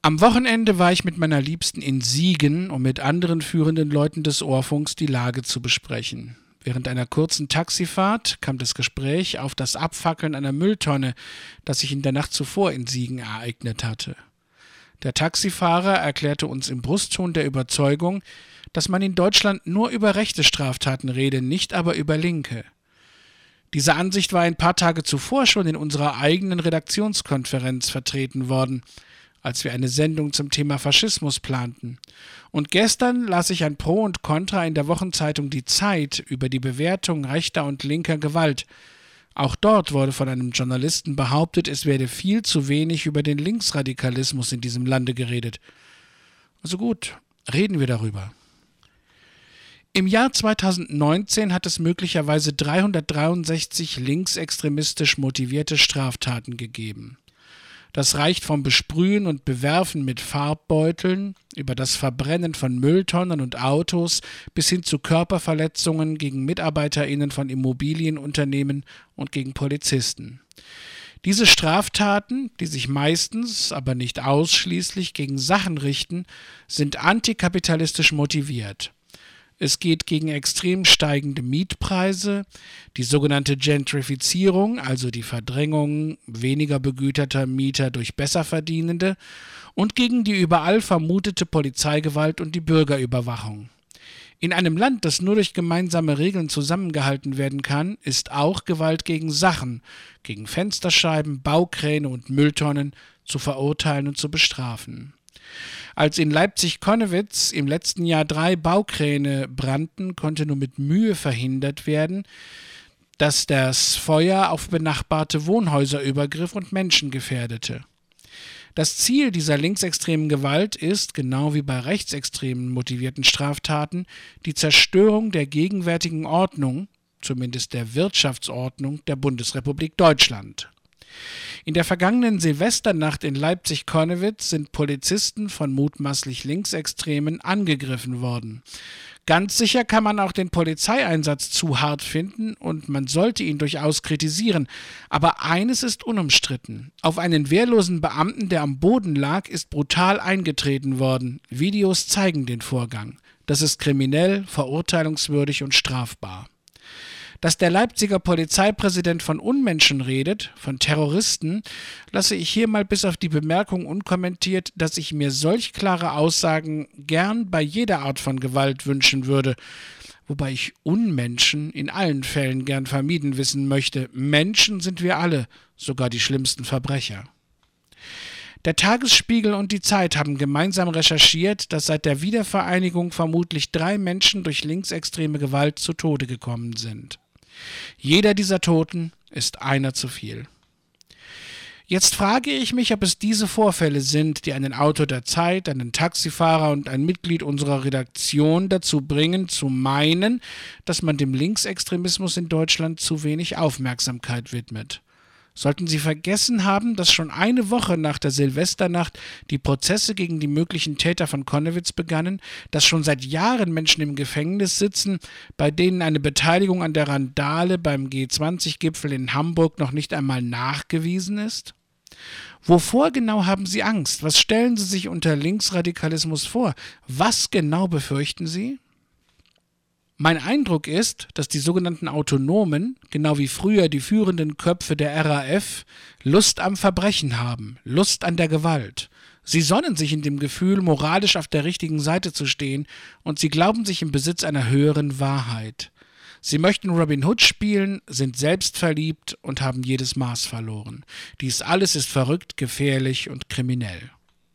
Am Wochenende war ich mit meiner Liebsten in Siegen, um mit anderen führenden Leuten des Ohrfunks die Lage zu besprechen. Während einer kurzen Taxifahrt kam das Gespräch auf das Abfackeln einer Mülltonne, das sich in der Nacht zuvor in Siegen ereignet hatte. Der Taxifahrer erklärte uns im Brustton der Überzeugung, dass man in Deutschland nur über rechte Straftaten rede, nicht aber über linke. Diese Ansicht war ein paar Tage zuvor schon in unserer eigenen Redaktionskonferenz vertreten worden, als wir eine Sendung zum Thema Faschismus planten. Und gestern las ich ein Pro und Contra in der Wochenzeitung Die Zeit über die Bewertung rechter und linker Gewalt. Auch dort wurde von einem Journalisten behauptet, es werde viel zu wenig über den Linksradikalismus in diesem Lande geredet. Also gut, reden wir darüber. Im Jahr 2019 hat es möglicherweise 363 linksextremistisch motivierte Straftaten gegeben. Das reicht vom Besprühen und Bewerfen mit Farbbeuteln über das Verbrennen von Mülltonnen und Autos bis hin zu Körperverletzungen gegen MitarbeiterInnen von Immobilienunternehmen und gegen Polizisten. Diese Straftaten, die sich meistens, aber nicht ausschließlich gegen Sachen richten, sind antikapitalistisch motiviert. Es geht gegen extrem steigende Mietpreise, die sogenannte Gentrifizierung, also die Verdrängung weniger begüterter Mieter durch Besserverdienende, und gegen die überall vermutete Polizeigewalt und die Bürgerüberwachung. In einem Land, das nur durch gemeinsame Regeln zusammengehalten werden kann, ist auch Gewalt gegen Sachen, gegen Fensterscheiben, Baukräne und Mülltonnen zu verurteilen und zu bestrafen. Als in Leipzig-Connewitz im letzten Jahr 3 Baukräne brannten, konnte nur mit Mühe verhindert werden, dass das Feuer auf benachbarte Wohnhäuser übergriff und Menschen gefährdete. Das Ziel dieser linksextremen Gewalt ist, genau wie bei rechtsextremen motivierten Straftaten, die Zerstörung der gegenwärtigen Ordnung, zumindest der Wirtschaftsordnung der Bundesrepublik Deutschland. In der vergangenen Silvesternacht in Leipzig-Connewitz sind Polizisten von mutmaßlich Linksextremen angegriffen worden. Ganz sicher kann man auch den Polizeieinsatz zu hart finden und man sollte ihn durchaus kritisieren. Aber eines ist unumstritten. Auf einen wehrlosen Beamten, der am Boden lag, ist brutal eingetreten worden. Videos zeigen den Vorgang. Das ist kriminell, verurteilungswürdig und strafbar. Dass der Leipziger Polizeipräsident von Unmenschen redet, von Terroristen, lasse ich hier mal bis auf die Bemerkung unkommentiert, dass ich mir solch klare Aussagen gern bei jeder Art von Gewalt wünschen würde, wobei ich Unmenschen in allen Fällen gern vermieden wissen möchte. Menschen sind wir alle, sogar die schlimmsten Verbrecher. Der Tagesspiegel und die Zeit haben gemeinsam recherchiert, dass seit der Wiedervereinigung vermutlich 3 Menschen durch linksextreme Gewalt zu Tode gekommen sind. Jeder dieser Toten ist einer zu viel. Jetzt frage ich mich, ob es diese Vorfälle sind, die einen Autor der Zeit, einen Taxifahrer und ein Mitglied unserer Redaktion dazu bringen, zu meinen, dass man dem Linksextremismus in Deutschland zu wenig Aufmerksamkeit widmet. Sollten Sie vergessen haben, dass schon eine Woche nach der Silvesternacht die Prozesse gegen die möglichen Täter von Connewitz begannen, dass schon seit Jahren Menschen im Gefängnis sitzen, bei denen eine Beteiligung an der Randale beim G20-Gipfel in Hamburg noch nicht einmal nachgewiesen ist? Wovor genau haben Sie Angst? Was stellen Sie sich unter Linksradikalismus vor? Was genau befürchten Sie? Mein Eindruck ist, dass die sogenannten Autonomen, genau wie früher die führenden Köpfe der RAF, Lust am Verbrechen haben, Lust an der Gewalt. Sie sonnen sich in dem Gefühl, moralisch auf der richtigen Seite zu stehen, und sie glauben sich im Besitz einer höheren Wahrheit. Sie möchten Robin Hood spielen, sind selbstverliebt und haben jedes Maß verloren. Dies alles ist verrückt, gefährlich und kriminell.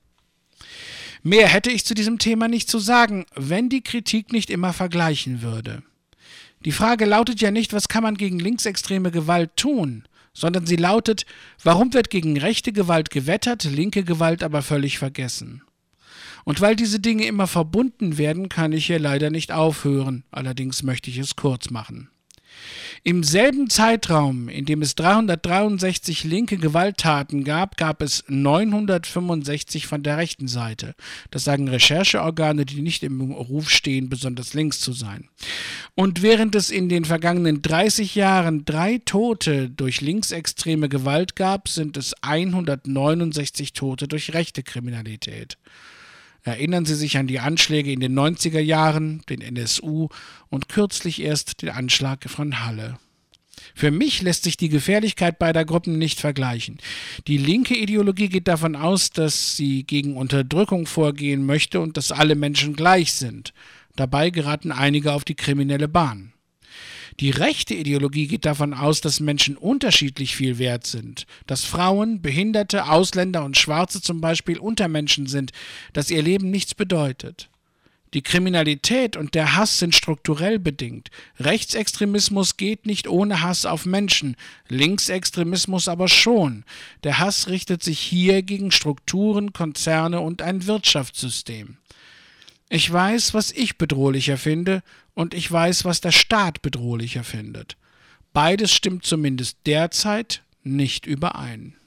Mehr hätte ich zu diesem Thema nicht zu sagen, wenn die Kritik nicht immer vergleichen würde. Die Frage lautet ja nicht, was kann man gegen linksextreme Gewalt tun, sondern sie lautet, warum wird gegen rechte Gewalt gewettert, linke Gewalt aber völlig vergessen? Und weil diese Dinge immer verbunden werden, kann ich hier leider nicht aufhören, allerdings möchte ich es kurz machen. Im selben Zeitraum, in dem es 363 linke Gewalttaten gab, gab es 965 von der rechten Seite. Das sagen Rechercheorgane, die nicht im Ruf stehen, besonders links zu sein. Und während es in den vergangenen 30 Jahren 3 Tote durch linksextreme Gewalt gab, sind es 169 Tote durch rechte Kriminalität. Erinnern Sie sich an die Anschläge in den 90er Jahren, den NSU und kürzlich erst den Anschlag von Halle. Für mich lässt sich die Gefährlichkeit beider Gruppen nicht vergleichen. Die linke Ideologie geht davon aus, dass sie gegen Unterdrückung vorgehen möchte und dass alle Menschen gleich sind. Dabei geraten einige auf die kriminelle Bahn. Die rechte Ideologie geht davon aus, dass Menschen unterschiedlich viel wert sind, dass Frauen, Behinderte, Ausländer und Schwarze zum Beispiel Untermenschen sind, dass ihr Leben nichts bedeutet. Die Kriminalität und der Hass sind strukturell bedingt. Rechtsextremismus geht nicht ohne Hass auf Menschen, Linksextremismus aber schon. Der Hass richtet sich hier gegen Strukturen, Konzerne und ein Wirtschaftssystem. Ich weiß, was ich bedrohlicher finde, und ich weiß, was der Staat bedrohlicher findet. Beides stimmt zumindest derzeit nicht überein.